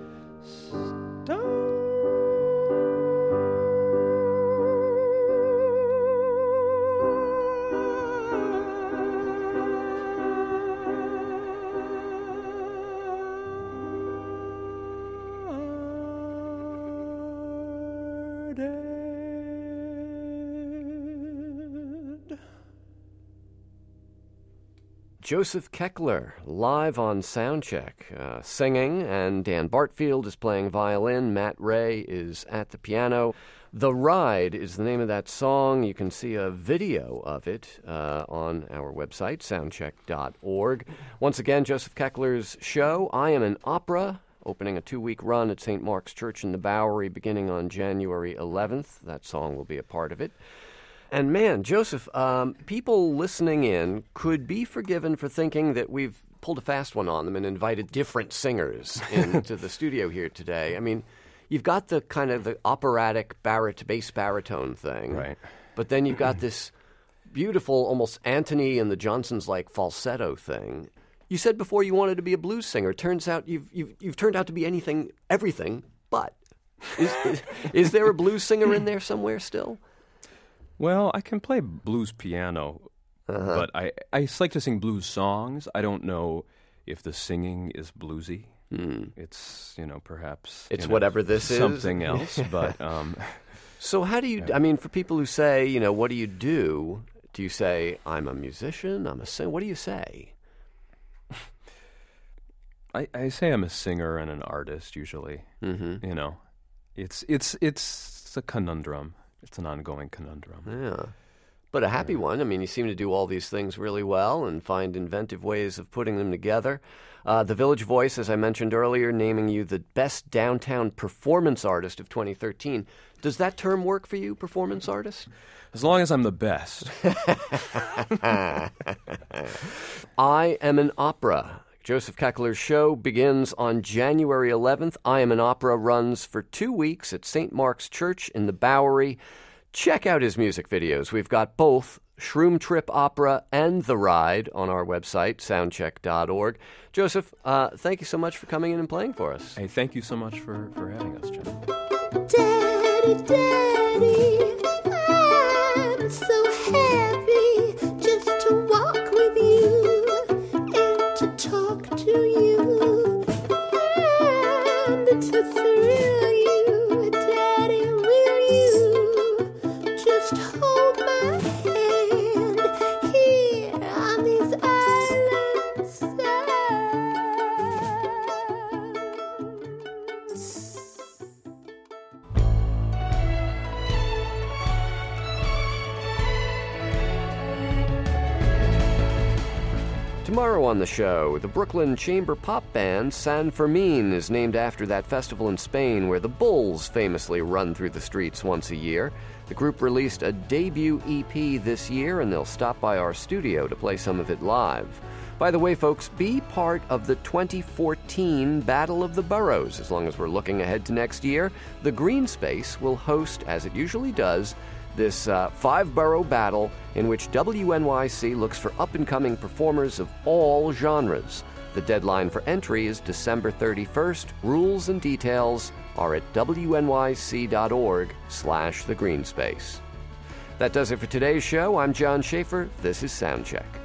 Joseph Keckler, live on Soundcheck, uh, singing, and Dan Bartfield is playing violin. Matt Ray is at the piano. The Ride is the name of that song. You can see a video of it uh, on our website, soundcheck dot org. Once again, Joseph Keckler's show, I Am an Opera, opening a two-week run at Saint Mark's Church in the Bowery beginning on January eleventh. That song will be a part of it. And man, Joseph, um, people listening in could be forgiven for thinking that we've pulled a fast one on them and invited different singers into the studio here today. I mean, you've got the kind of the operatic barit- bass baritone thing. Right. But then you've got this beautiful, almost Antony and the Johnsons-like falsetto thing. You said before you wanted to be a blues singer. Turns out you've you've, you've turned out to be anything, everything but. Is, is, is there a blues singer in there somewhere still? Well, I can play blues piano, uh-huh. but I, I just like to sing blues songs. I don't know if the singing is bluesy. Mm. It's, you know, perhaps... It's you know, whatever this something is. Something else, but... Um, so how do you... I mean, for people who say, you know, what do you do? Do you say, I'm a musician, I'm a singer? What do you say? I, I say I'm a singer and an artist, usually. Mm-hmm. You know, it's it's it's a conundrum. It's an ongoing conundrum. Yeah. But a happy one. I mean, you seem to do all these things really well and find inventive ways of putting them together. Uh, the Village Voice, as I mentioned earlier, naming you the best downtown performance artist of twenty thirteen. Does that term work for you, performance artist? As long as I'm the best. I Am an Opera. Joseph Keckler's show begins on January eleventh. I Am an Opera runs for two weeks at Saint Mark's Church in the Bowery. Check out his music videos. We've got both Shroom Trip Opera and The Ride on our website, soundcheck dot org. Joseph, uh, thank you so much for coming in and playing for us. Hey, thank you so much for, for having us, John. Daddy, Daddy, I'm so happy just to walk with you and to talk to you and to thrill you. Daddy, will you just hold my hand here on these islands? Tomorrow on the show, the Brooklyn chamber pop band San Fermin is named after that festival in Spain where the Bulls famously run through the streets once a year. The group released a debut E P this year, and they'll stop by our studio to play some of it live. By the way, folks, be part of the twenty fourteen Battle of the Boroughs. As long as we're looking ahead to next year, the Green Space will host, as it usually does, this uh, five-borough battle in which W N Y C looks for up-and-coming performers of all genres. The deadline for entry is December thirty-first. Rules and details are at W N Y C dot org slash the green space. That does it for today's show. I'm John Schaefer. This is Soundcheck.